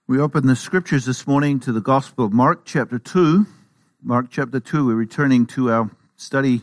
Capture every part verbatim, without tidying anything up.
We open the scriptures this morning to the Gospel of Mark, chapter two. Mark, chapter two, we're returning to our study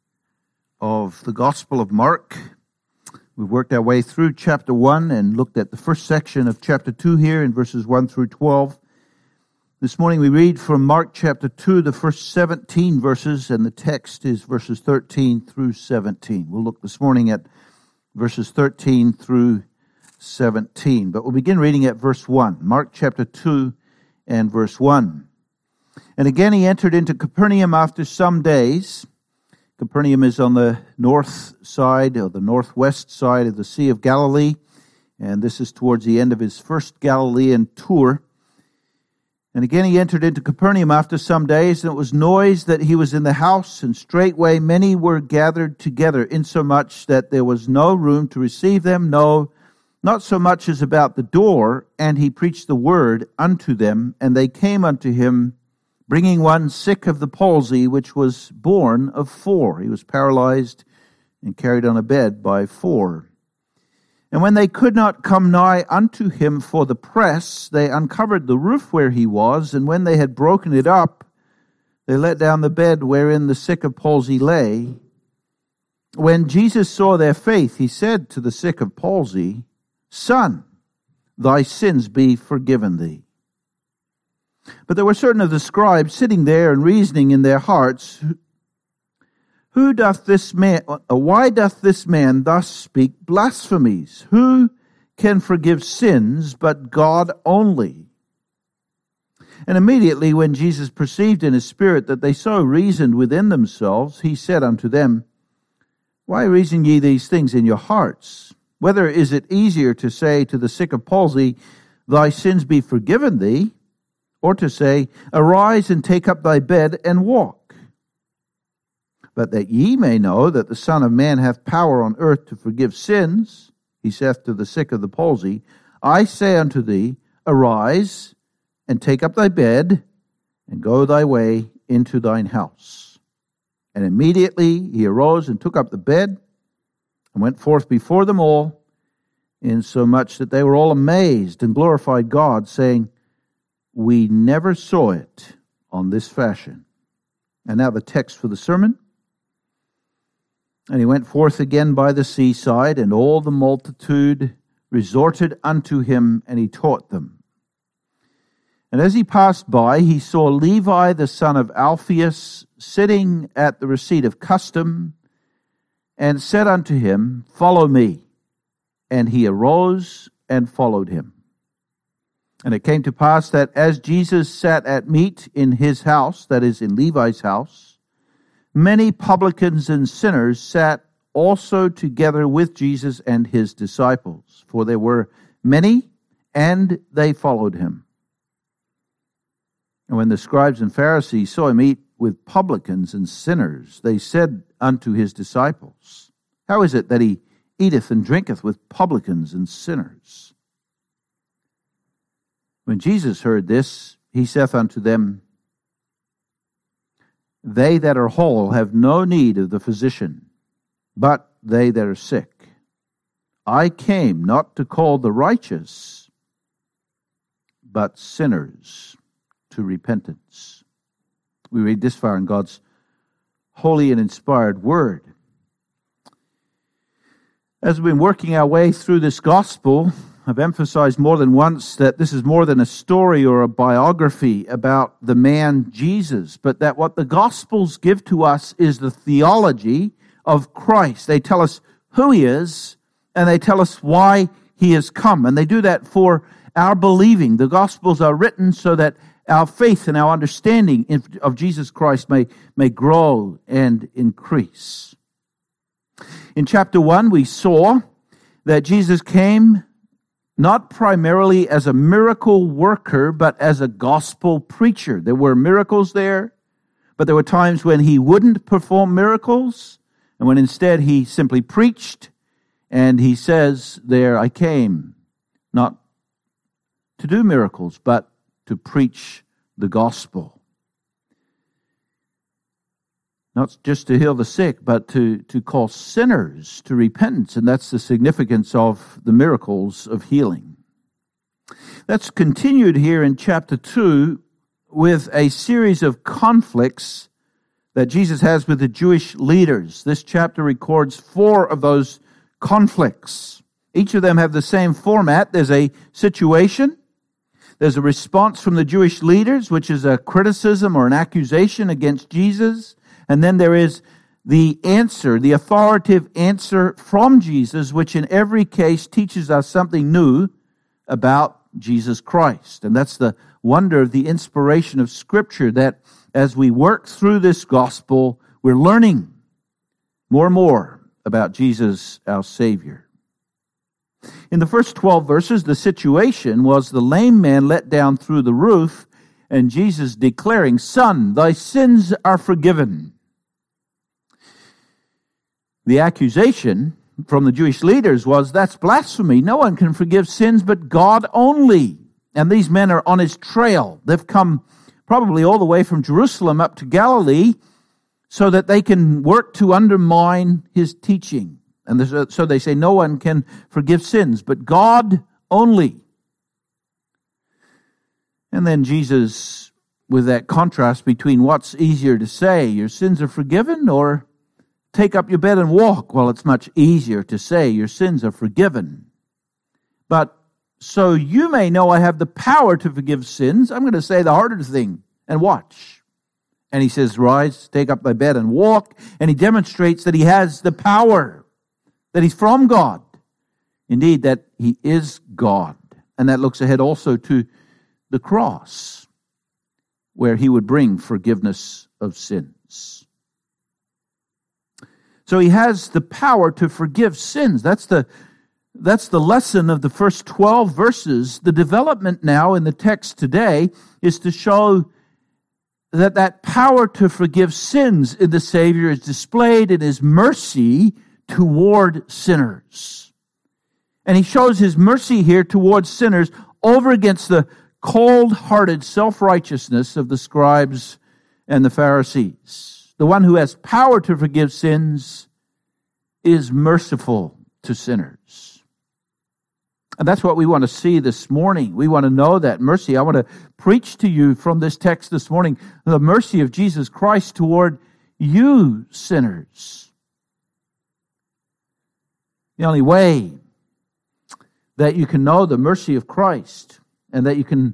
of the Gospel of Mark. We've worked our way through chapter one and looked at the first section of chapter two here in verses one through twelve. This morning we read from Mark chapter two, the first seventeen verses, and the text is verses thirteen through seventeen. We'll look this morning at verses thirteen through seventeen. But we'll begin reading at verse one. Mark chapter two and verse one. And again he entered into Capernaum after some days. Capernaum is on the north side, or the northwest side of the Sea of Galilee. And this is towards the end of his first Galilean tour. And again he entered into Capernaum after some days, and it was noised that he was in the house, and straightway many were gathered together, insomuch that there was no room to receive them, no, not so much as about the door, and he preached the word unto them, and they came unto him, bringing one sick of the palsy, which was born of four. He was paralyzed and carried on a bed by four. And when they could not come nigh unto him for the press, they uncovered the roof where he was, and when they had broken it up, they let down the bed wherein the sick of palsy lay. When Jesus saw their faith, he said to the sick of palsy, Son, thy sins be forgiven thee. But there were certain of the scribes sitting there and reasoning in their hearts, Who doth this man, why doth this man thus speak blasphemies? Who can forgive sins but God only? And immediately when Jesus perceived in his spirit that they so reasoned within themselves, he said unto them, Why reason ye these things in your hearts? Whether is it easier to say to the sick of palsy, Thy sins be forgiven thee, or to say, Arise and take up thy bed and walk? But that ye may know that the Son of Man hath power on earth to forgive sins, he saith to the sick of the palsy, I say unto thee, Arise and take up thy bed, and go thy way into thine house. And immediately he arose and took up the bed, and went forth before them all, insomuch that they were all amazed and glorified God, saying, We never saw it on this fashion. And now the text for the sermon. And he went forth again by the seaside, and all the multitude resorted unto him, and he taught them. And as he passed by, he saw Levi the son of Alphaeus sitting at the receipt of custom, and said unto him, Follow me. And he arose and followed him. And it came to pass that as Jesus sat at meat in his house, that is, in Levi's house, many publicans and sinners sat also together with Jesus and his disciples. For there were many, and they followed him. And when the scribes and Pharisees saw him eat with publicans and sinners, they said unto his disciples, How is it that he eateth and drinketh with publicans and sinners? When Jesus heard this, he saith unto them, They that are whole have no need of the physician, but they that are sick. I came not to call the righteous, but sinners to repentance. We read this far in God's holy and inspired word. As we've been working our way through this gospel, I've emphasized more than once that this is more than a story or a biography about the man Jesus, but that what the Gospels give to us is the theology of Christ. They tell us who he is, and they tell us why he has come. And they do that for our believing. The Gospels are written so that our faith and our understanding of Jesus Christ may, may grow and increase. In chapter one, we saw that Jesus came not primarily as a miracle worker, but as a gospel preacher. There were miracles there, but there were times when he wouldn't perform miracles, and when instead he simply preached, and he says there, I came not to do miracles, but to preach the gospel. Not just to heal the sick, but to, to call sinners to repentance. And that's the significance of the miracles of healing. That's continued here in chapter two with a series of conflicts that Jesus has with the Jewish leaders. This chapter records four of those conflicts. Each of them have the same format. There's a situation. There's a response from the Jewish leaders, which is a criticism or an accusation against Jesus. And then there is the answer, the authoritative answer from Jesus, which in every case teaches us something new about Jesus Christ. And that's the wonder of the inspiration of Scripture, that as we work through this gospel, we're learning more and more about Jesus, our Savior. In the first twelve verses, the situation was the lame man let down through the roof, and Jesus declaring, "Son, thy sins are forgiven." The accusation from the Jewish leaders was, that's blasphemy. No one can forgive sins but God only. And these men are on his trail. They've come probably all the way from Jerusalem up to Galilee so that they can work to undermine his teaching. And so they say no one can forgive sins but God only. And then Jesus, with that contrast between what's easier to say, your sins are forgiven, or take up your bed and walk. Well, it's much easier to say your sins are forgiven. But so you may know I have the power to forgive sins, I'm going to say the harder thing, and watch. And he says, rise, take up thy bed and walk. And he demonstrates that he has the power, that he's from God. Indeed, that he is God. And that looks ahead also to the cross, where he would bring forgiveness of sins. So he has the power to forgive sins. That's the, that's the lesson of the first twelve verses. The development now in the text today is to show that that power to forgive sins in the Savior is displayed in his mercy toward sinners. And he shows his mercy here towards sinners over against the cold-hearted self-righteousness of the scribes and the Pharisees. The one who has power to forgive sins is merciful to sinners. And that's what we want to see this morning. We want to know that mercy. I want to preach to you from this text this morning the mercy of Jesus Christ toward you sinners. The only way that you can know the mercy of Christ and that you can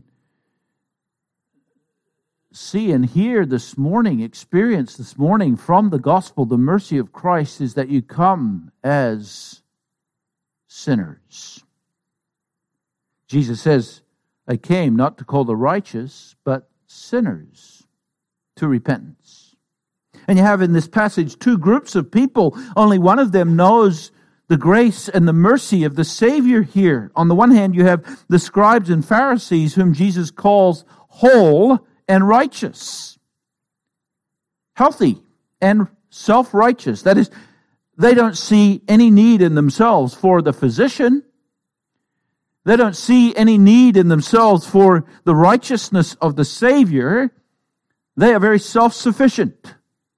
see and hear this morning, experience this morning from the gospel, the mercy of Christ, is that you come as sinners. Jesus says, I came not to call the righteous, but sinners to repentance. And you have in this passage two groups of people. Only one of them knows the grace and the mercy of the Savior here. On the one hand, you have the scribes and Pharisees, whom Jesus calls whole and righteous, healthy and self-righteous. That is, they don't see any need in themselves for the physician. They don't see any need in themselves for the righteousness of the Savior. They are very self-sufficient.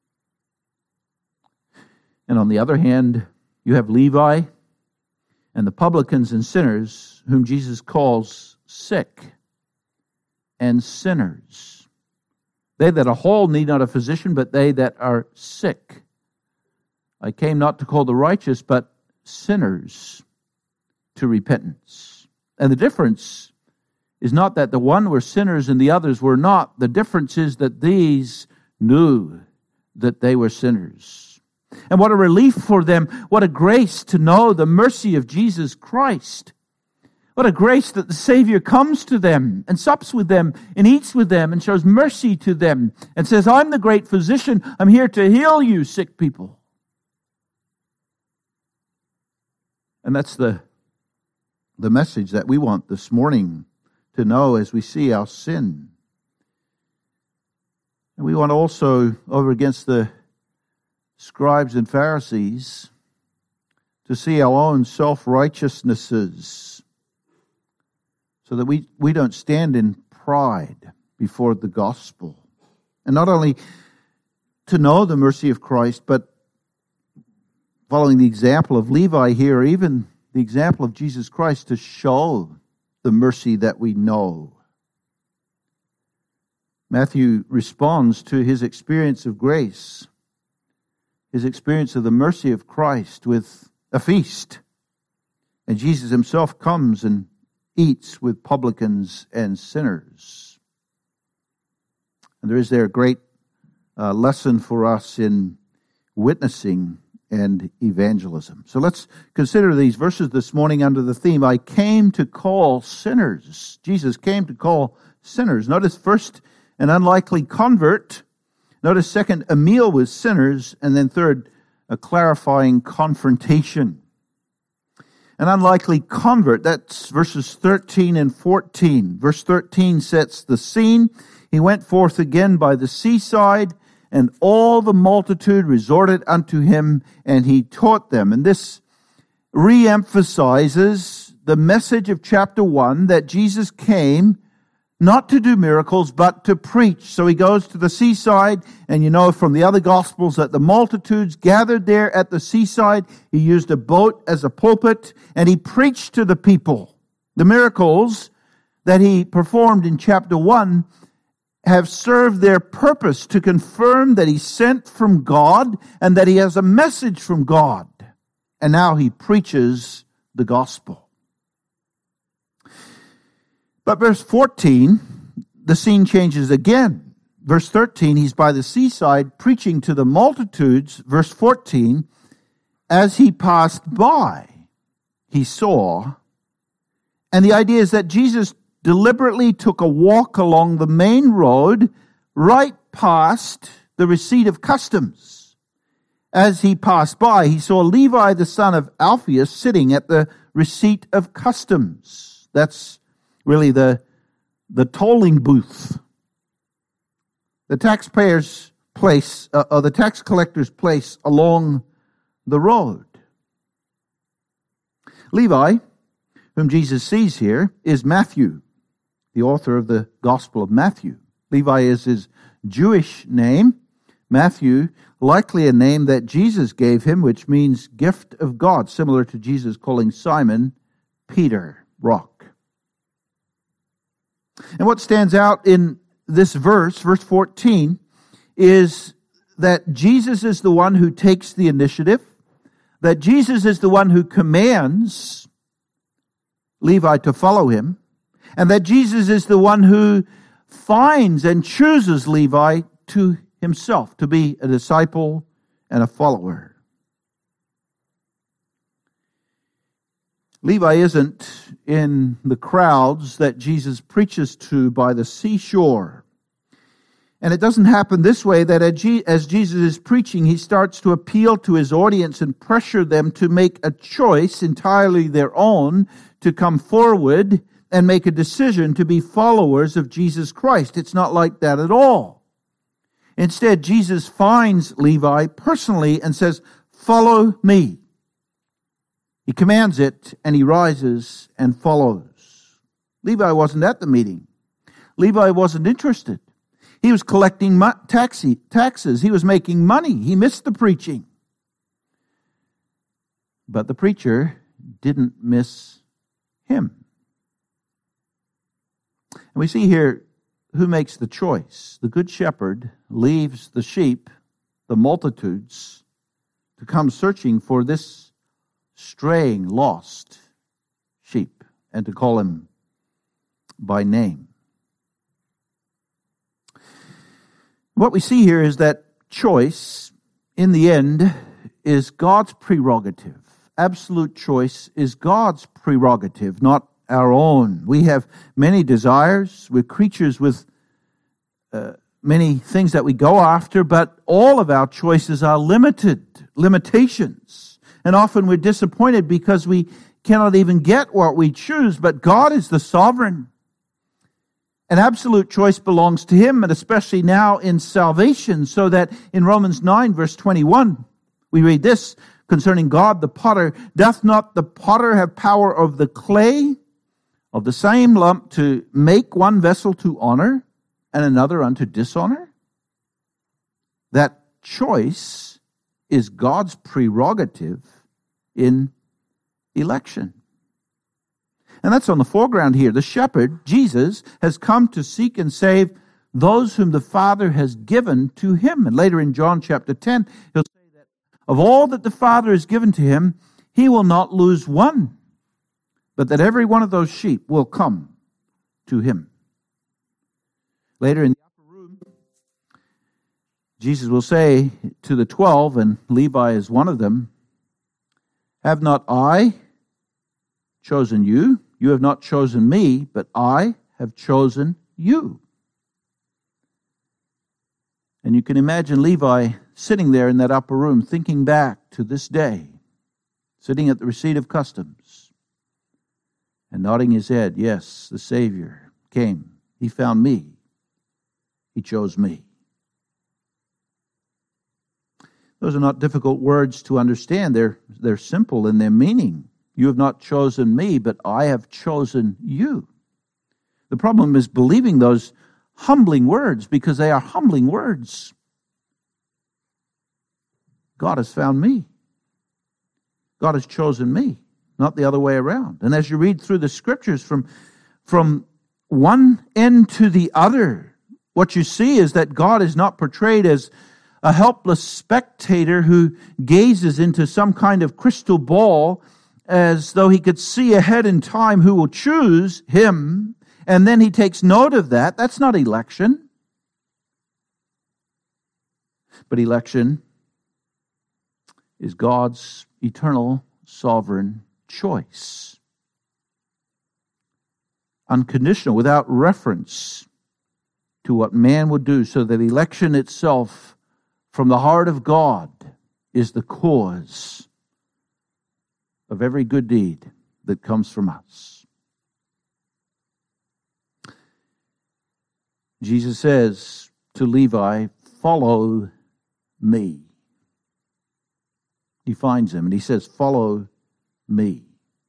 And on the other hand, you have Levi and the publicans and sinners, whom Jesus calls sick and sinners. They that are whole need not a physician, but they that are sick. I came not to call the righteous, but sinners to repentance. And the difference is not that the one were sinners and the others were not. The difference is that these knew that they were sinners. And what a relief for them, what a grace to know the mercy of Jesus Christ. What a grace that the Savior comes to them and sups with them and eats with them and shows mercy to them and says, I'm the great physician. I'm here to heal you, sick people. And that's the, the message that we want this morning to know as we see our sin. And we want also, over against the scribes and Pharisees, to see our own self-righteousnesses, so that we, we don't stand in pride before the gospel. And not only to know the mercy of Christ, but following the example of Levi here, or even the example of Jesus Christ, to show the mercy that we know. Matthew responds to his experience of grace, his experience of the mercy of Christ, with a feast. And Jesus himself comes and eats with publicans and sinners. And there is there a great uh, lesson for us in witnessing and evangelism. So let's consider these verses this morning under the theme, I came to call sinners. Jesus came to call sinners. Notice first, an unlikely convert. Notice second, a meal with sinners. And then third, a clarifying confrontation. An unlikely convert, that's verses thirteen and fourteen. Verse thirteen sets the scene. He went forth again by the seaside, and all the multitude resorted unto him, and he taught them. And this re-emphasizes the message of chapter one, that Jesus came not to do miracles, but to preach. So he goes to the seaside, and you know from the other Gospels that the multitudes gathered there at the seaside. He used a boat as a pulpit, and he preached to the people. The miracles that he performed in chapter one have served their purpose to confirm that he's sent from God and that he has a message from God. And now he preaches the gospel. But verse fourteen, the scene changes again. Verse thirteen, he's by the seaside preaching to the multitudes. Verse fourteen, as he passed by, he saw. And the idea is that Jesus deliberately took a walk along the main road right past the receipt of customs. As he passed by, he saw Levi, the son of Alphaeus, sitting at the receipt of customs. That's really the, the tolling booth. The taxpayer's place, uh, or the tax collector's place along the road. Levi, whom Jesus sees here, is Matthew, the author of the Gospel of Matthew. Levi is his Jewish name. Matthew, likely a name that Jesus gave him, which means gift of God, similar to Jesus calling Simon Peter, rock. And what stands out in this verse, verse fourteen, is that Jesus is the one who takes the initiative, that Jesus is the one who commands Levi to follow him, and that Jesus is the one who finds and chooses Levi to himself, to be a disciple and a follower. Levi isn't in the crowds that Jesus preaches to by the seashore. And it doesn't happen this way, that as Jesus is preaching, he starts to appeal to his audience and pressure them to make a choice entirely their own, to come forward and make a decision to be followers of Jesus Christ. It's not like that at all. Instead, Jesus finds Levi personally and says, "Follow me." He commands it, and he rises and follows. Levi wasn't at the meeting. Levi wasn't interested. He was collecting taxi, taxes. He was making money. He missed the preaching. But the preacher didn't miss him. And we see here who makes the choice. The good shepherd leaves the sheep, the multitudes, to come searching for this straying, lost sheep, and to call him by name. What we see here is that choice, in the end, is God's prerogative. Absolute choice is God's prerogative, not our own. We have many desires. We're creatures with uh, many things that we go after, but all of our choices are limited, limitations. And often we're disappointed because we cannot even get what we choose, but God is the sovereign. An absolute choice belongs to him, and especially now in salvation, so that in Romans nine, verse twenty-one, we read this concerning God the potter, "Doth not the potter have power of the clay of the same lump to make one vessel to honor and another unto dishonor?" That choice is God's prerogative in election. And that's on the foreground here. The shepherd, Jesus, has come to seek and save those whom the Father has given to him. And later in John chapter ten, he'll say that of all that the Father has given to him, he will not lose one, but that every one of those sheep will come to him. Later in the upper room, Jesus will say to the twelve, and Levi is one of them, have not I chosen you? You have not chosen me, but I have chosen you. And you can imagine Levi sitting there in that upper room, thinking back to this day, sitting at the receipt of customs, and nodding his head, yes, the Savior came. He found me. He chose me. Those are not difficult words to understand. They're, they're simple in their meaning. You have not chosen me, but I have chosen you. The problem is believing those humbling words, because they are humbling words. God has found me. God has chosen me, not the other way around. And as you read through the scriptures from, from one end to the other, what you see is that God is not portrayed as a helpless spectator who gazes into some kind of crystal ball as though he could see ahead in time who will choose him, and then he takes note of that. That's not election. But election is God's eternal sovereign choice. Unconditional, without reference to what man would do, so that election itself from the heart of God is the cause of every good deed that comes from us. Jesus says to Levi, follow me. He finds him and he says, follow me.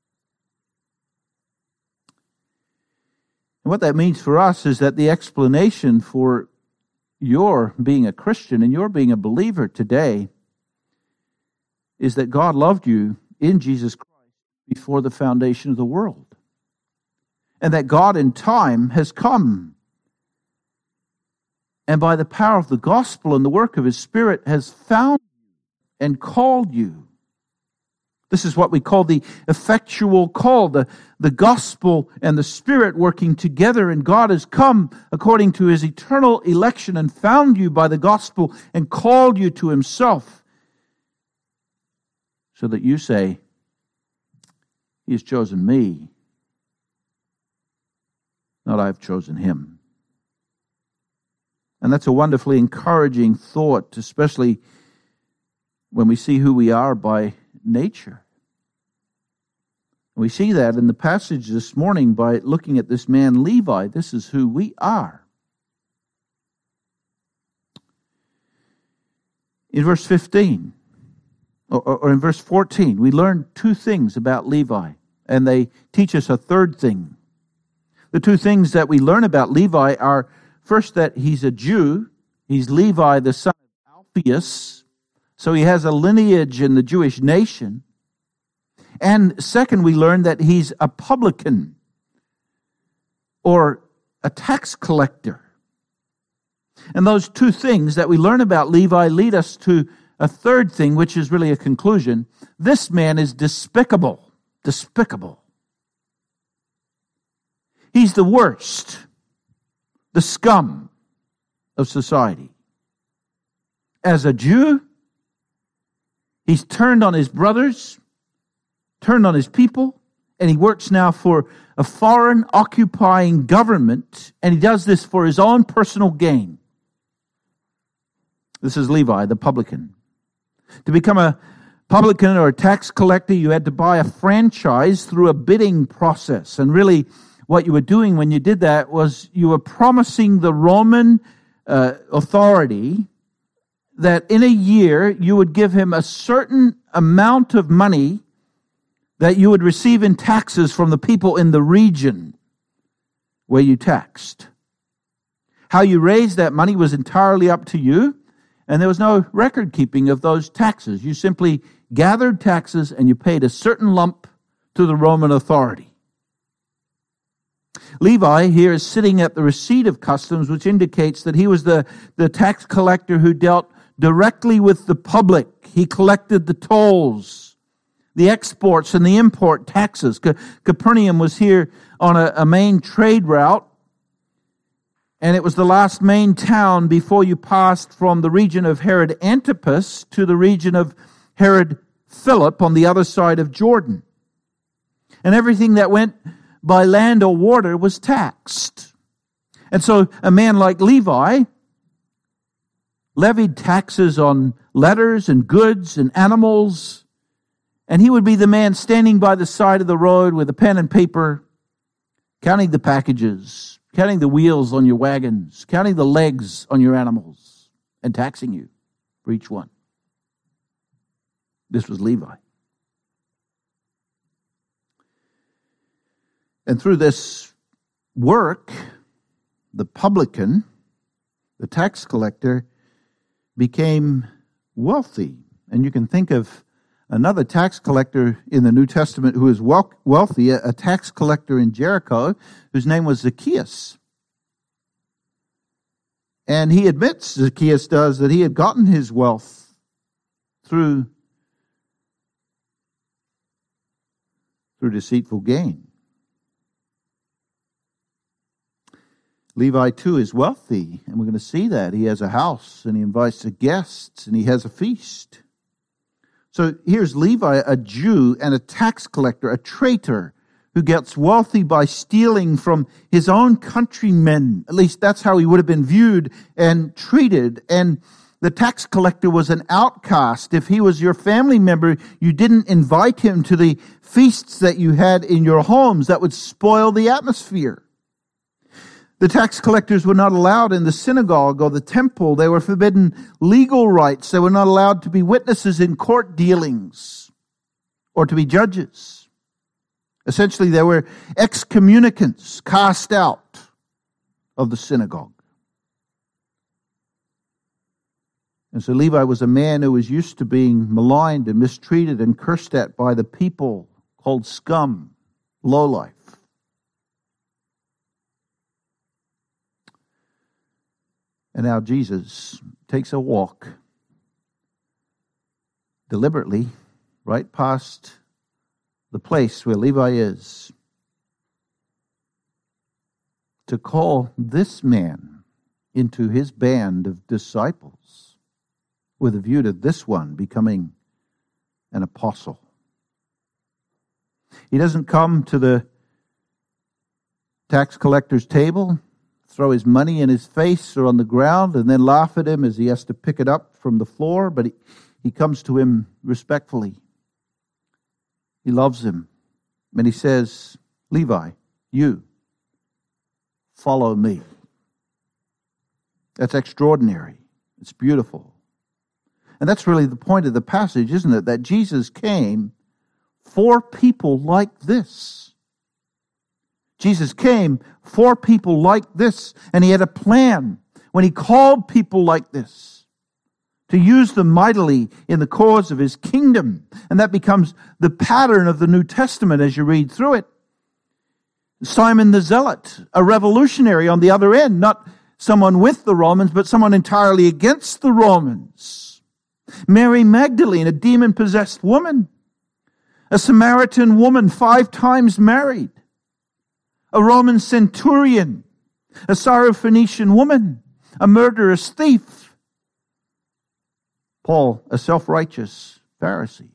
And what that means for us is that the explanation for your being a Christian and your being a believer today is that God loved you in Jesus Christ before the foundation of the world. And that God in time has come, and by the power of the gospel and the work of his Spirit has found you and called you. This is what we call the effectual call, the, the gospel and the Spirit working together, and God has come according to his eternal election and found you by the gospel and called you to himself, so that you say, he has chosen me, not I have chosen him. And that's a wonderfully encouraging thought, especially when we see who we are by nature. We see that in the passage this morning by looking at this man Levi. This is who we are. In verse fifteen, or, or in verse fourteen, we learn two things about Levi, and they teach us a third thing. The two things that we learn about Levi are, first, that he's a Jew. He's Levi, the son of Alphaeus, so he has a lineage in the Jewish nation. And second, we learn that he's a publican, or a tax collector. And those two things that we learn about Levi lead us to a third thing, which is really a conclusion. This man is despicable. Despicable. He's the worst, the scum of society. As a Jew, he's turned on his brothers, turned on his people, and he works now for a foreign occupying government, and he does this for his own personal gain. This is Levi, the publican. To become a publican or a tax collector, you had to buy a franchise through a bidding process. And really, what you were doing when you did that was you were promising the Roman uh, authority that in a year you would give him a certain amount of money that you would receive in taxes from the people in the region where you taxed. How you raised that money was entirely up to you, and there was no record keeping of those taxes. You simply gathered taxes and you paid a certain lump to the Roman authority. Levi here is sitting at the receipt of customs, which indicates that he was the, the tax collector who dealt directly with the public. He collected the tolls, the exports and the import taxes. Capernaum was here on a, a main trade route, and it was the last main town before you passed from the region of Herod Antipas to the region of Herod Philip on the other side of Jordan. And everything that went by land or water was taxed. And so a man like Levi levied taxes on letters and goods and animals, and he would be the man standing by the side of the road with a pen and paper, counting the packages, counting the wheels on your wagons, counting the legs on your animals, and taxing you for each one. This was Levi. And through this work, the publican, the tax collector, became wealthy. And you can think of another tax collector in the New Testament who is wealthy, a tax collector in Jericho, whose name was Zacchaeus. And he admits, Zacchaeus does, that he had gotten his wealth through, through deceitful gain. Levi, too, is wealthy, and we're going to see that. He has a house, and he invites the guests, and he has a feast. So here's Levi, a Jew and a tax collector, a traitor, who gets wealthy by stealing from his own countrymen. At least that's how he would have been viewed and treated. And the tax collector was an outcast. If he was your family member, you didn't invite him to the feasts that you had in your homes. That would spoil the atmosphere. The tax collectors were not allowed in the synagogue or the temple. They were forbidden legal rights. They were not allowed to be witnesses in court dealings or to be judges. Essentially, they were excommunicants, cast out of the synagogue. And so Levi was a man who was used to being maligned and mistreated and cursed at by the people, called scum, lowlife. And now Jesus takes a walk deliberately right past the place where Levi is to call this man into his band of disciples with a view to this one becoming an apostle. He doesn't come to the tax collector's table, throw his money in his face or on the ground, and then laugh at him as he has to pick it up from the floor. But he, he comes to him respectfully. He loves him. And he says, Levi, you, follow me. That's extraordinary. It's beautiful. And that's really the point of the passage, isn't it? That Jesus came for people like this. Jesus came for people like this, and he had a plan when he called people like this to use them mightily in the cause of his kingdom. And that becomes the pattern of the New Testament as you read through it. Simon the Zealot, a revolutionary on the other end, not someone with the Romans, but someone entirely against the Romans. Mary Magdalene, a demon-possessed woman. A Samaritan woman, five times married. A Roman centurion, a Syrophoenician woman, a murderous thief. Paul, a self-righteous Pharisee.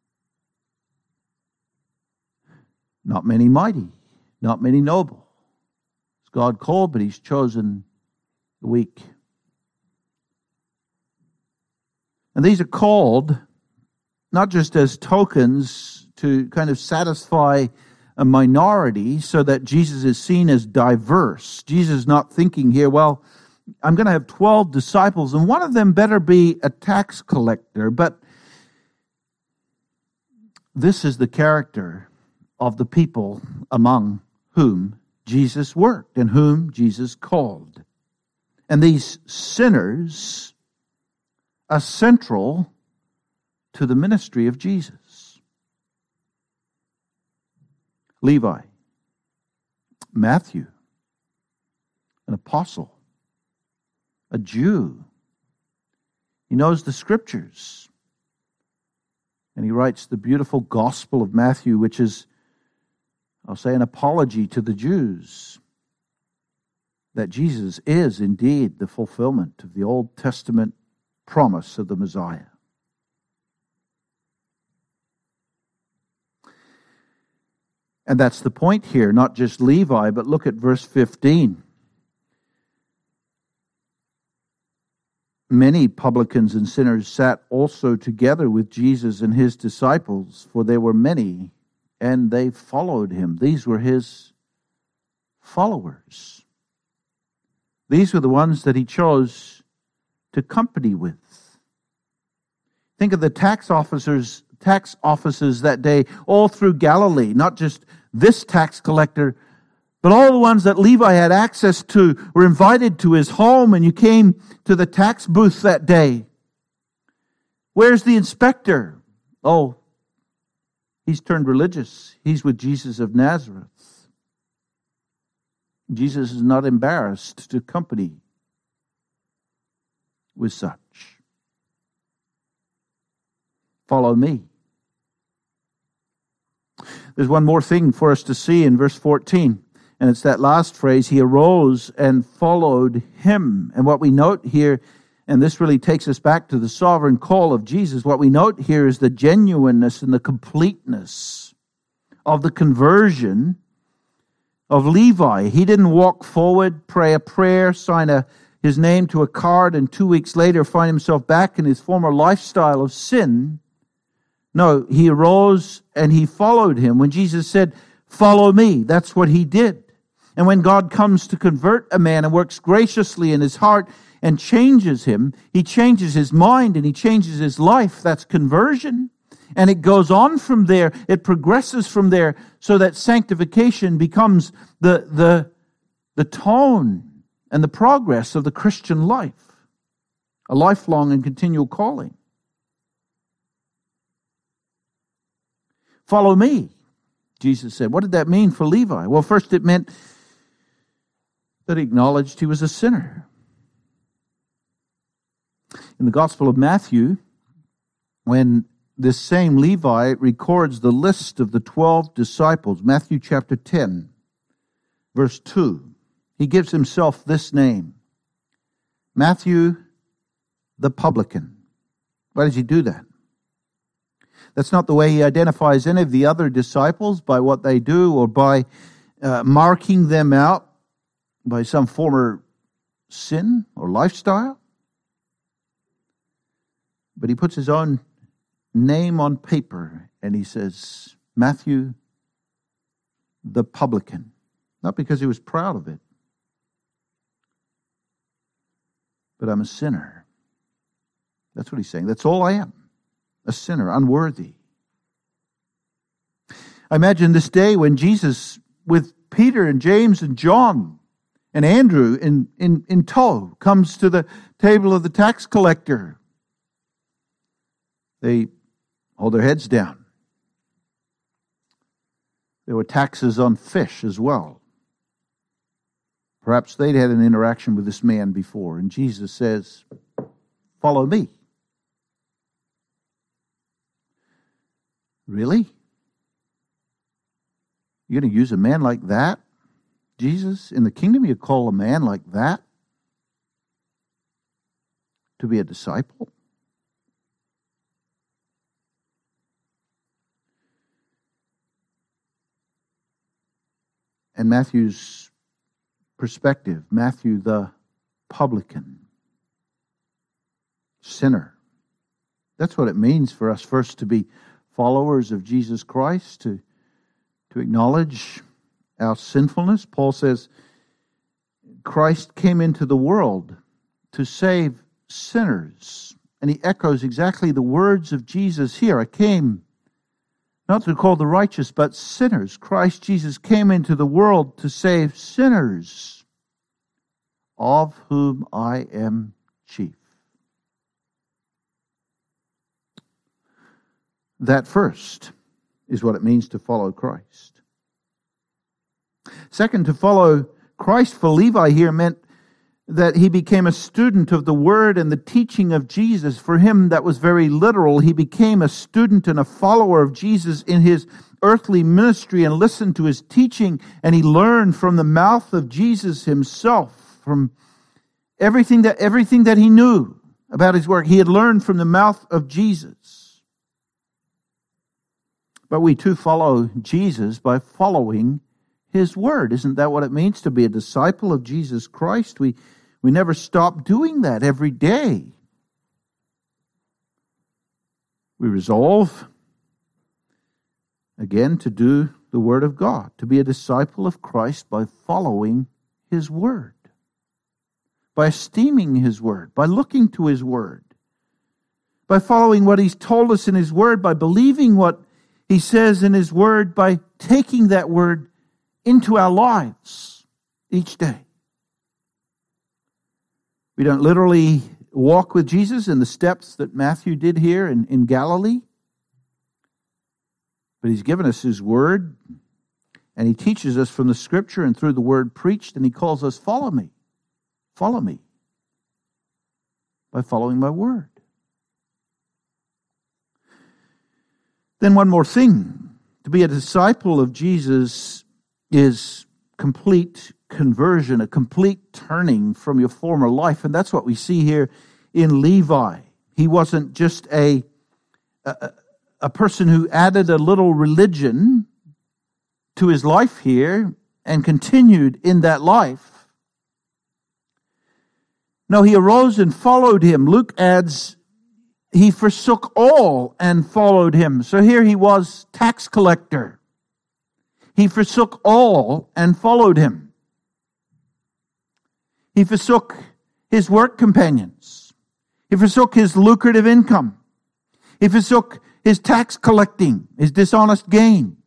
Not many mighty, not many noble. God called, but he's chosen the weak. And these are called not just as tokens to kind of satisfy a minority so that Jesus is seen as diverse. Jesus is not thinking here, well, I'm going to have twelve disciples, and one of them better be a tax collector. But this is the character of the people among whom Jesus worked and whom Jesus called. And these sinners are central to the ministry of Jesus. Levi, Matthew, an apostle, a Jew. He knows the Scriptures. And he writes the beautiful Gospel of Matthew, which is, I'll say, an apology to the Jews, that Jesus is indeed the fulfillment of the Old Testament promise of the Messiah. And that's the point here, not just Levi, but look at verse fifteen. Many publicans and sinners sat also together with Jesus and his disciples, for there were many, and they followed him. These were his followers. These were the ones that he chose to company with. Think of the tax officers, tax offices that day all through Galilee, not just this tax collector, but all the ones that Levi had access to were invited to his home, and you came to the tax booth that day. Where's the inspector? Oh, he's turned religious. He's with Jesus of Nazareth. Jesus is not embarrassed to company with such. Follow me. There's one more thing for us to see in verse fourteen, and it's that last phrase, he arose and followed him. And what we note here, and this really takes us back to the sovereign call of Jesus, what we note here is the genuineness and the completeness of the conversion of Levi. He didn't walk forward, pray a prayer, sign a, his name to a card, and two weeks later find himself back in his former lifestyle of sin. No, he arose and he followed him. When Jesus said, follow me, that's what he did. And when God comes to convert a man and works graciously in his heart and changes him, he changes his mind and he changes his life. That's conversion. And it goes on from there. It progresses from there so that sanctification becomes the, the, the tone and the progress of the Christian life. A lifelong and continual calling. Follow me, Jesus said. What did that mean for Levi? Well, first it meant that he acknowledged he was a sinner. In the Gospel of Matthew, when this same Levi records the list of the twelve disciples, Matthew chapter ten, verse two, he gives himself this name, Matthew the publican. Why does he do that? That's not the way he identifies any of the other disciples, by what they do or by uh, marking them out by some former sin or lifestyle. But he puts his own name on paper and he says, Matthew the publican. Not because he was proud of it, but I'm a sinner. That's what he's saying. That's all I am. A sinner, unworthy. I imagine this day when Jesus, with Peter and James and John and Andrew in, in, in tow, comes to the table of the tax collector. They hold their heads down. There were taxes on fish as well. Perhaps they'd had an interaction with this man before, and Jesus says, follow me. Really? You're going to use a man like that? Jesus, in the kingdom you call a man like that to be a disciple? And Matthew's perspective, Matthew the publican, sinner. That's what it means for us first to be followers of Jesus Christ, to, to acknowledge our sinfulness. Paul says, Christ came into the world to save sinners. And he echoes exactly the words of Jesus here. I came not to call the righteous, but sinners. Christ Jesus came into the world to save sinners, of whom I am chief. That first is what it means to follow Christ. Second, to follow Christ for Levi here meant that he became a student of the word and the teaching of Jesus. For him, that was very literal. He became a student and a follower of Jesus in his earthly ministry and listened to his teaching, and he learned from the mouth of Jesus himself, from everything that everything that he knew about his work. He had learned from the mouth of Jesus. But we too follow Jesus by following his word. Isn't that what it means to be a disciple of Jesus Christ? We we never stop doing that every day. We resolve again to do the word of God, to be a disciple of Christ by following his word, by esteeming his word, by looking to his word, by following what he's told us in his word, by believing what he says in his word, by taking that word into our lives each day. We don't literally walk with Jesus in the steps that Matthew did here in, in Galilee, but he's given us his word, and he teaches us from the scripture and through the word preached, and he calls us, follow me, follow me, by following my word. Then one more thing. To be a disciple of Jesus is complete conversion, a complete turning from your former life. And that's what we see here in Levi. He wasn't just a, a, a person who added a little religion to his life here and continued in that life. No, he arose and followed him. Luke adds, he forsook all and followed him. So here he was, tax collector. He forsook all and followed him. He forsook his work companions. He forsook his lucrative income. He forsook his tax collecting, his dishonest gain.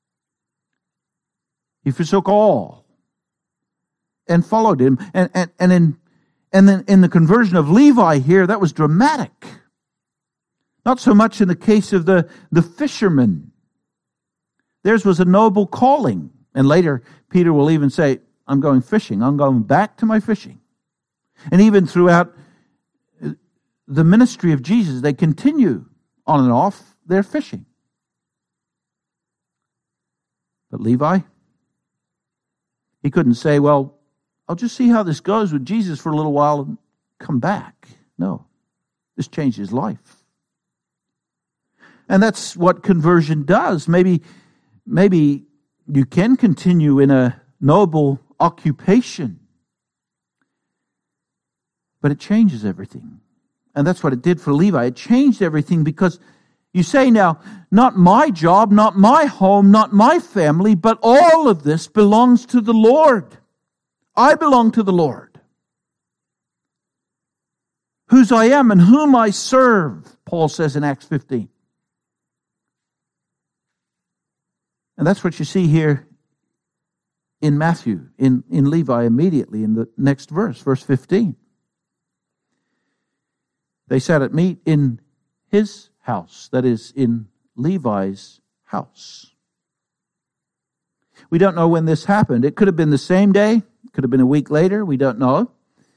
He forsook all and followed him. And, and, and, in, and then in the conversion of Levi here, that was dramatic. Not so much in the case of the, the fishermen. Theirs was a noble calling. And later, Peter will even say, I'm going fishing. I'm going back to my fishing. And even throughout the ministry of Jesus, they continue on and off their fishing. But Levi, he couldn't say, well, I'll just see how this goes with Jesus for a little while and come back. No, this changed his life. And that's what conversion does. Maybe, maybe you can continue in a noble occupation, but it changes everything. And that's what it did for Levi. It changed everything because you say now, not my job, not my home, not my family, but all of this belongs to the Lord. I belong to the Lord. Whose I am and whom I serve, Paul says in Acts fifteen. And that's what you see here in Matthew, in, in Levi immediately in the next verse, verse fifteen. They sat at meat in his house, that is, in Levi's house. We don't know when this happened. It could have been the same day, it could have been a week later, we don't know.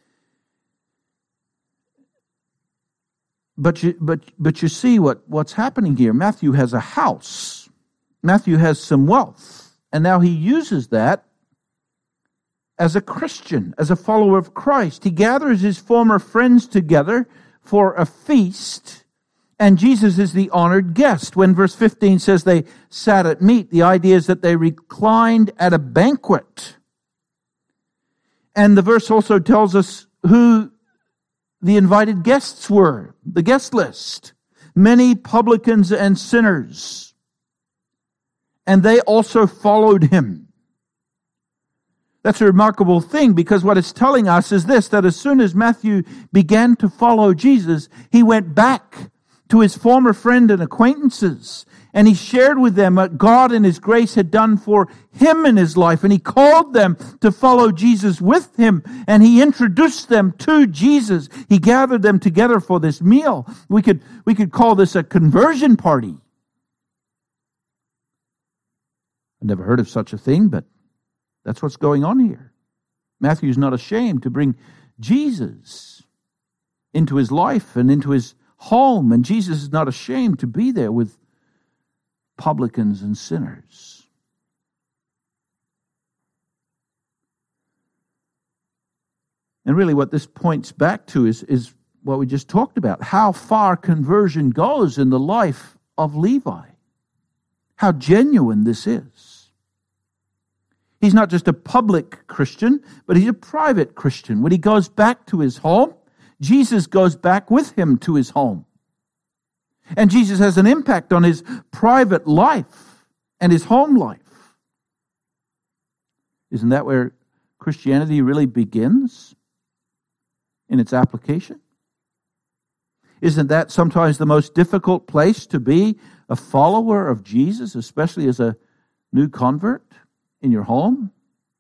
But you, but, but you see what, what's happening here. Matthew has a house. Matthew has some wealth. And now he uses that as a Christian, as a follower of Christ. He gathers his former friends together for a feast, and Jesus is the honored guest. When verse fifteen says they sat at meat, the idea is that they reclined at a banquet. And the verse also tells us who the invited guests were, the guest list. Many publicans and sinners. And they also followed him. That's a remarkable thing, because what it's telling us is this, that as soon as Matthew began to follow Jesus, he went back to his former friend and acquaintances, and he shared with them what God in his grace had done for him in his life, and he called them to follow Jesus with him, and he introduced them to Jesus. He gathered them together for this meal. We could, we could call this a conversion party. I never heard of such a thing, but That's what's going on here. Matthew's not ashamed to bring Jesus into his life and into his home, and Jesus is not ashamed to be there with publicans and sinners. And really what this points back to is, is what we just talked about, how far conversion goes in the life of Levi. How genuine this is. He's not just a public Christian, but he's a private Christian. When he goes back to his home, Jesus goes back with him to his home. And Jesus has an impact on his private life and his home life. Isn't that where Christianity really begins? In its application? Isn't that sometimes the most difficult place to be a follower of Jesus, especially as a new convert in your home?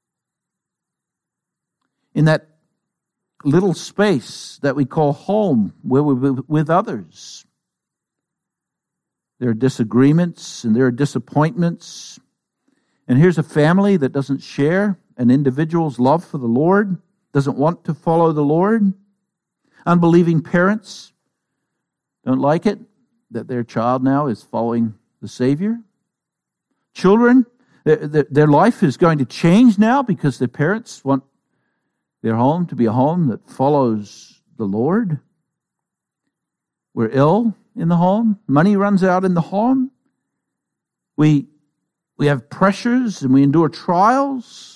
In that little space that we call home, where we're with others. There are disagreements and there are disappointments. And here's a family that doesn't share an individual's love for the Lord, doesn't want to follow the Lord. Unbelieving parents don't like it that their child now is following the Savior. Children, their, their life is going to change now because their parents want their home to be a home that follows the Lord. We're ill in the home. Money runs out in the home. We, we have pressures and we endure trials.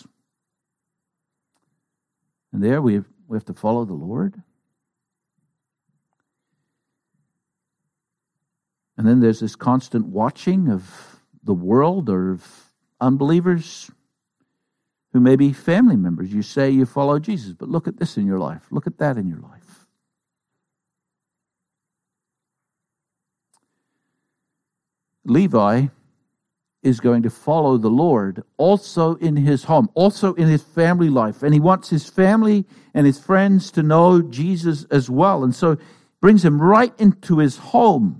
And there we have, we have to follow the Lord. And then there's this constant watching of the world or of unbelievers who may be family members. You say you follow Jesus, but look at this in your life. Look at that in your life. Levi is going to follow the Lord also in his home, also in his family life. And he wants his family and his friends to know Jesus as well. And so brings him right into his home.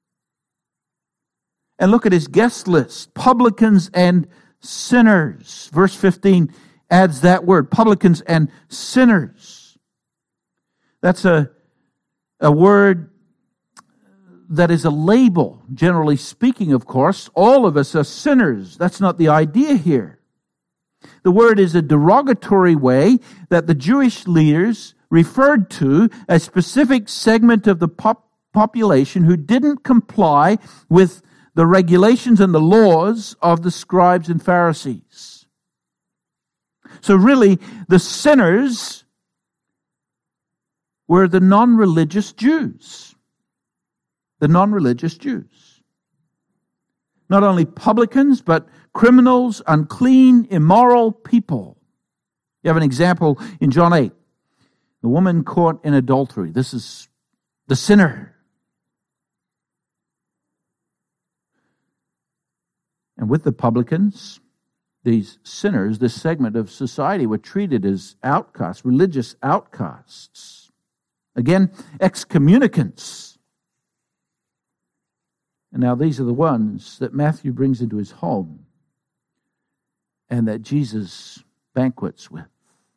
And look at his guest list, publicans and sinners. Verse fifteen adds that word, publicans and sinners. That's a, a word that is a label, generally speaking, of course. All of us are sinners. That's not the idea here. The word is a derogatory way that the Jewish leaders referred to a specific segment of the pop- population who didn't comply with the regulations and the laws of the scribes and Pharisees. So really, the sinners were the non-religious Jews. The non-religious Jews. Not only publicans, but criminals, unclean, immoral people. You have an example in John eight. The woman caught in adultery. This is the sinner. And with the publicans, these sinners, this segment of society, were treated as outcasts, religious outcasts. Again, excommunicants. And now these are the ones that Matthew brings into his home and that Jesus banquets with.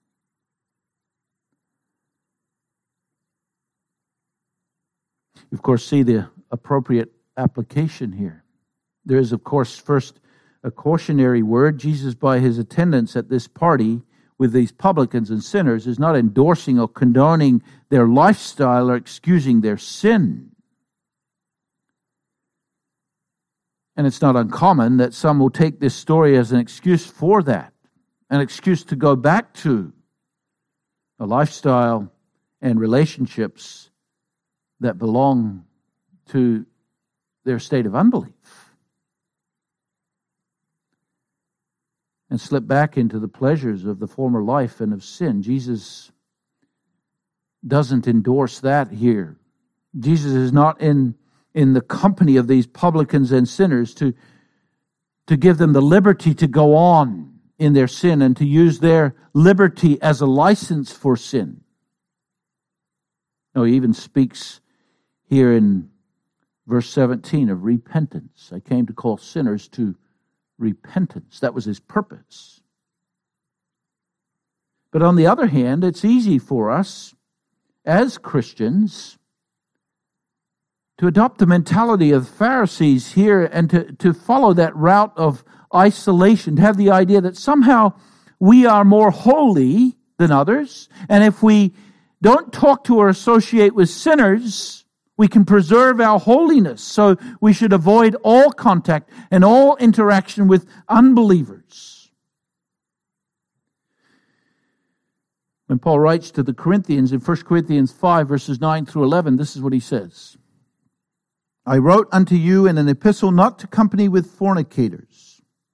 You, of course, see the appropriate application here. There is, of course, first a cautionary word. Jesus, by his attendance at this party with these publicans and sinners, is not endorsing or condoning their lifestyle or excusing their sin. And it's not uncommon that some will take this story as an excuse for that, an excuse to go back to a lifestyle and relationships that belong to their state of unbelief. And slip back into the pleasures of the former life and of sin. Jesus doesn't endorse that here. Jesus is not in, in the company of these publicans and sinners to, to give them the liberty to go on in their sin and to use their liberty as a license for sin. No, he even speaks here in verse seventeen of repentance. I came to call sinners to repentance. That was his purpose. But on the other hand, it's easy for us as Christians to adopt the mentality of the Pharisees here and to, to follow that route of isolation, to have the idea that somehow we are more holy than others, and if we don't talk to or associate with sinners, we can preserve our holiness. So we should avoid all contact and all interaction with unbelievers. When Paul writes to the Corinthians in First Corinthians five, verses nine through eleven, this is what he says. I wrote unto you in an epistle not to company with fornicators,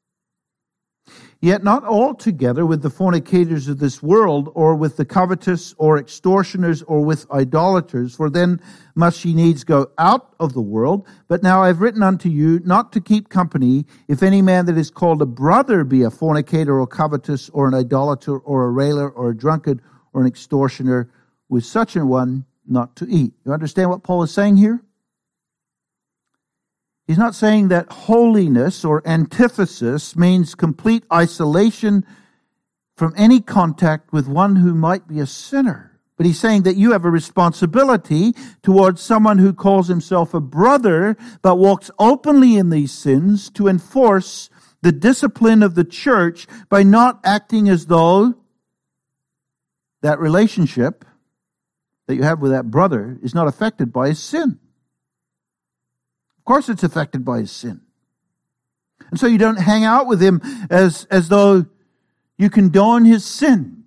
yet not altogether with the fornicators of this world, or with the covetous, or extortioners, or with idolaters, for then must ye needs go out of the world. But now I have written unto you not to keep company, if any man that is called a brother be a fornicator, or covetous, or an idolater, or a railer, or a drunkard, or an extortioner, with such an one not to eat. You understand what Paul is saying here? He's not saying that holiness or antithesis means complete isolation from any contact with one who might be a sinner. But he's saying that you have a responsibility towards someone who calls himself a brother but walks openly in these sins to enforce the discipline of the church by not acting as though that relationship that you have with that brother is not affected by his sin. Of course it's affected by his sin. And so you don't hang out with him as, as though you condone his sin.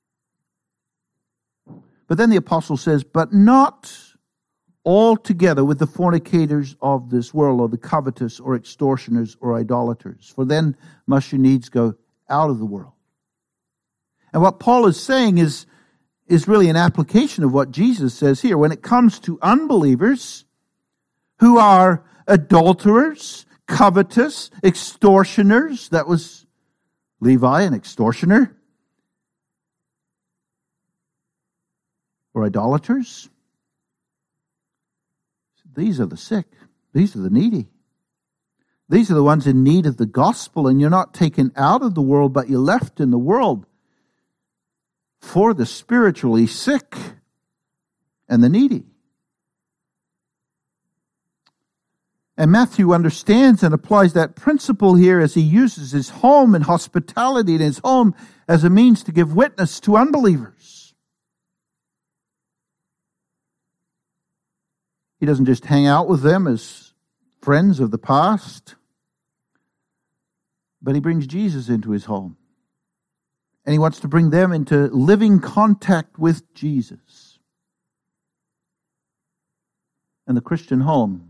But then the apostle says, but not altogether with the fornicators of this world, or the covetous, or extortioners, or idolaters, for then must you needs go out of the world. And what Paul is saying is, is really an application of what Jesus says here. When it comes to unbelievers who are adulterers, covetous, extortioners. That was Levi, an extortioner. Or idolaters. These are the sick. These are the needy. These are the ones in need of the gospel, and you're not taken out of the world, but you're left in the world for the spiritually sick and the needy. And Matthew understands and applies that principle here as he uses his home and hospitality in his home as a means to give witness to unbelievers. He doesn't just hang out with them as friends of the past, but he brings Jesus into his home. And he wants to bring them into living contact with Jesus. And the Christian home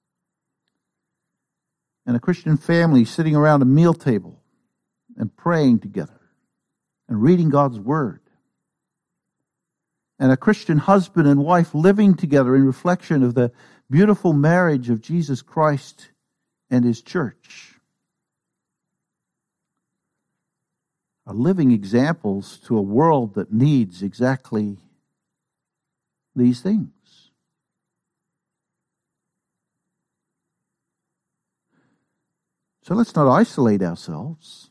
and a Christian family sitting around a meal table and praying together and reading God's Word. And a Christian husband and wife living together in reflection of the beautiful marriage of Jesus Christ and His church are living examples to a world that needs exactly these things. So let's not isolate ourselves,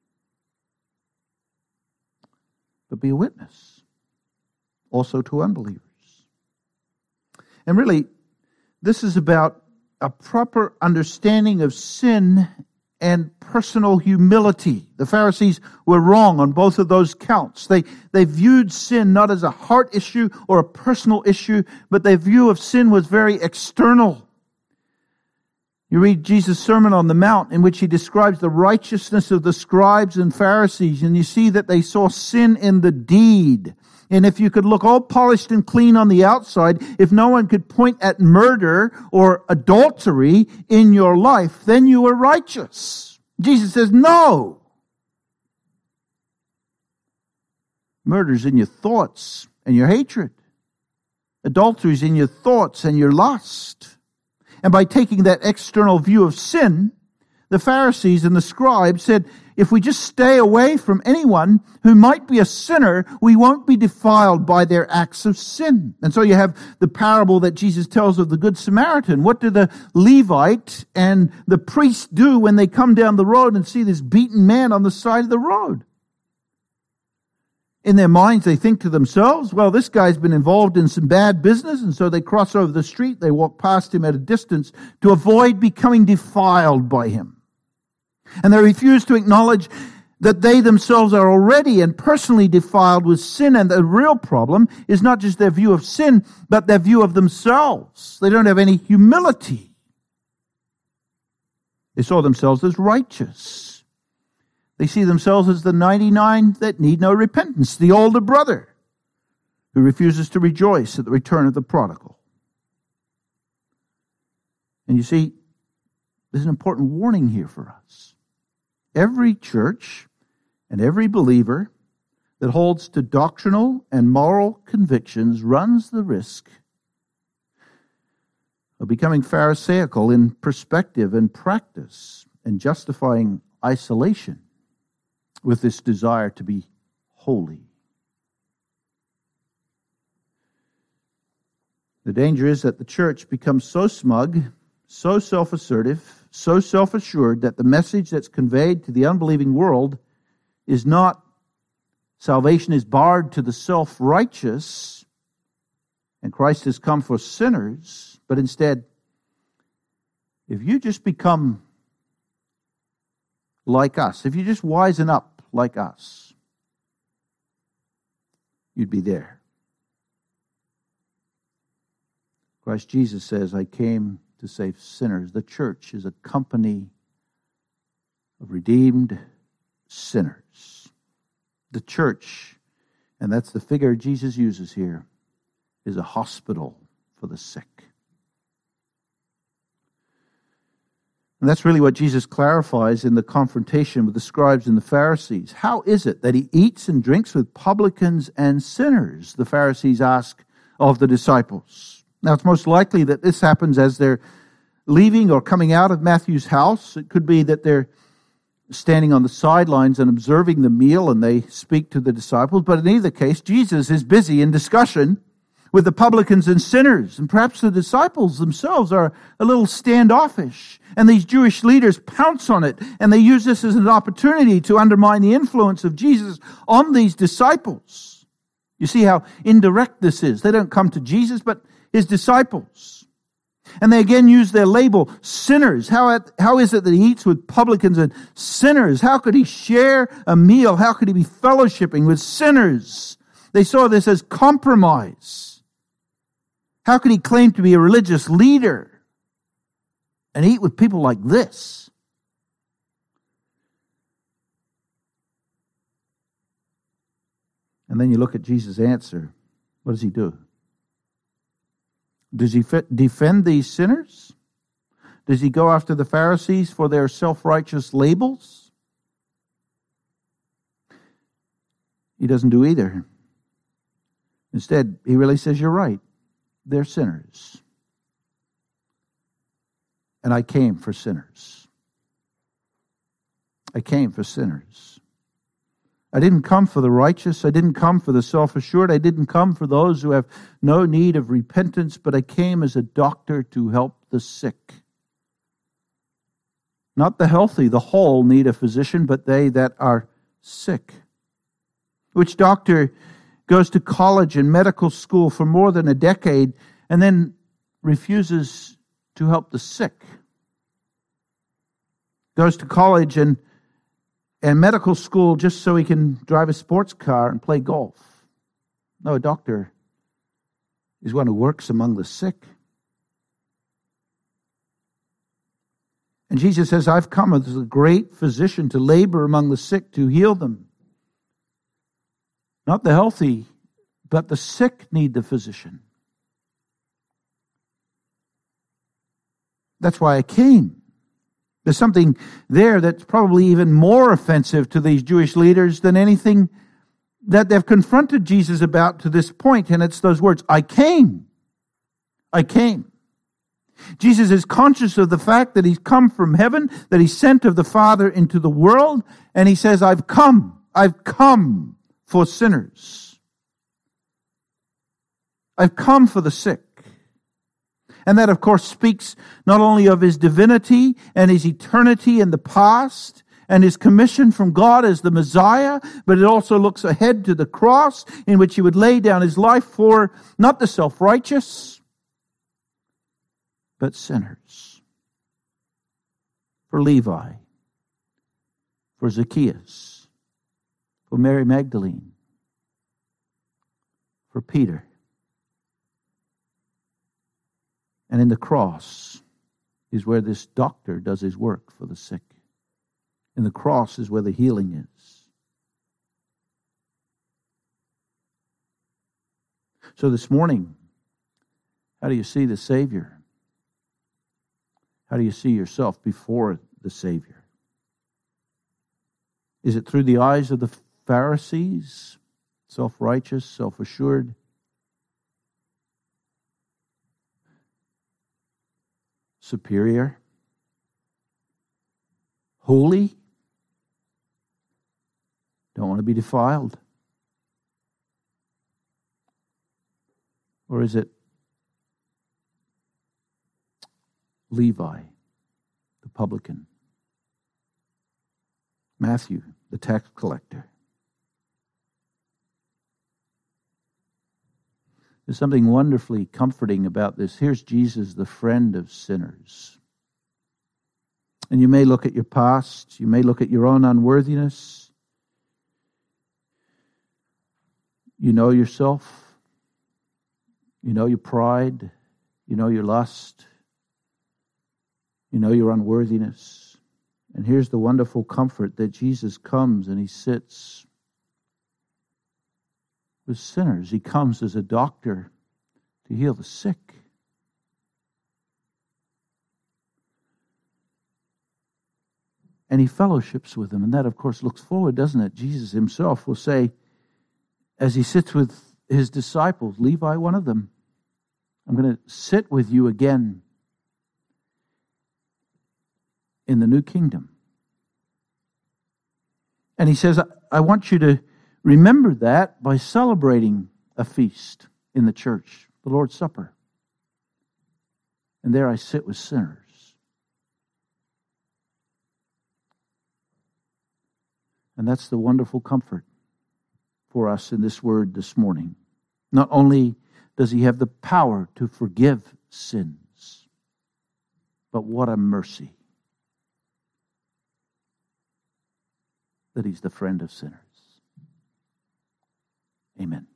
but be a witness also to unbelievers. And really, this is about a proper understanding of sin and personal humility. The Pharisees were wrong on both of those counts. They, they viewed sin not as a heart issue or a personal issue, but their view of sin was very external. You read Jesus' Sermon on the Mount, in which he describes the righteousness of the scribes and Pharisees, and you see that they saw sin in the deed. And if you could look all polished and clean on the outside, if no one could point at murder or adultery in your life, then you were righteous. Jesus says, no. Murder's in your thoughts and your hatred. Adultery's in your thoughts and your lust. And by taking that external view of sin, the Pharisees and the scribes said, if we just stay away from anyone who might be a sinner, we won't be defiled by their acts of sin. And so you have the parable that Jesus tells of the Good Samaritan. What do the Levite and the priest do when they come down the road and see this beaten man on the side of the road? In their minds, they think to themselves, well, this guy's been involved in some bad business, and so they cross over the street, they walk past him at a distance to avoid becoming defiled by him. And they refuse to acknowledge that they themselves are already and personally defiled with sin, and the real problem is not just their view of sin, but their view of themselves. They don't have any humility. They saw themselves as righteous. They see themselves as the ninety-nine that need no repentance, the older brother who refuses to rejoice at the return of the prodigal. And you see, there's an important warning here for us. Every church and every believer that holds to doctrinal and moral convictions runs the risk of becoming pharisaical in perspective and practice and justifying isolation with this desire to be holy. The danger is that the church becomes so smug, so self-assertive, so self-assured that the message that's conveyed to the unbelieving world is not salvation is barred to the self-righteous and Christ has come for sinners, but instead, if you just become like us, if you just wisen up like us, you'd be there. Christ Jesus says, I came to save sinners. The church is a company of redeemed sinners. The church, and that's the figure Jesus uses here, is a hospital for the sick. And that's really what Jesus clarifies in the confrontation with the scribes and the Pharisees. How is it that he eats and drinks with publicans and sinners? The Pharisees ask of the disciples. Now, it's most likely that this happens as they're leaving or coming out of Matthew's house. It could be that they're standing on the sidelines and observing the meal and they speak to the disciples. But in either case, Jesus is busy in discussion with the publicans and sinners. And perhaps the disciples themselves are a little standoffish. And these Jewish leaders pounce on it. And they use this as an opportunity to undermine the influence of Jesus on these disciples. You see how indirect this is. They don't come to Jesus, but his disciples. And they again use their label, sinners. How, how is it that he eats with publicans and sinners? How could he share a meal? How could he be fellowshipping with sinners? They saw this as compromise. How could he claim to be a religious leader and eat with people like this? And then you look at Jesus' answer. What does he do? Does he defend these sinners? Does he go after the Pharisees for their self-righteous labels? He doesn't do either. Instead, he really says, you're right. They're sinners. And I came for sinners. I came for sinners. I didn't come for the righteous. I didn't come for the self-assured. I didn't come for those who have no need of repentance, but I came as a doctor to help the sick. Not the healthy, the whole need a physician, but they that are sick. Which doctor goes to college and medical school for more than a decade and then refuses to help the sick? Goes to college and, and medical school just so he can drive a sports car and play golf. No, a doctor is one who works among the sick. And Jesus says, I've come as a great physician to labor among the sick, to heal them. Not the healthy, but the sick need the physician. That's why I came. There's something there that's probably even more offensive to these Jewish leaders than anything that they've confronted Jesus about to this point, and it's those words, I came. I came. Jesus is conscious of the fact that he's come from heaven, that he's sent of the Father into the world, and he says, I've come. I've come for sinners. I've come for the sick. And that, of course, speaks not only of his divinity and his eternity in the past and his commission from God as the Messiah, but it also looks ahead to the cross in which he would lay down his life for not the self-righteous, but sinners. For Levi, for Zacchaeus, for Mary Magdalene, for Peter. And in the cross is where this doctor does his work for the sick. In the cross is where the healing is. So this morning, how do you see the Savior? How do you see yourself before the Savior? Is it through the eyes of the Pharisees, self-righteous, self-assured? Superior? Holy? Don't want to be defiled? Or is it Levi, the publican? Matthew, the tax collector? There's something wonderfully comforting about this. Here's Jesus, the friend of sinners. And you may look at your past, you may look at your own unworthiness. You know yourself. You know your pride. You know your lust. You know your unworthiness. And here's the wonderful comfort that Jesus comes and he sits with sinners. He comes as a doctor to heal the sick. And he fellowships with them. And that, of course, looks forward, doesn't it? Jesus himself will say, as he sits with his disciples, Levi, one of them, I'm going to sit with you again in the new kingdom. And he says, I want you to remember that by celebrating a feast in the church, the Lord's Supper. And there I sit with sinners. And that's the wonderful comfort for us in this word this morning. Not only does he have the power to forgive sins, but what a mercy that he's the friend of sinners. Amen.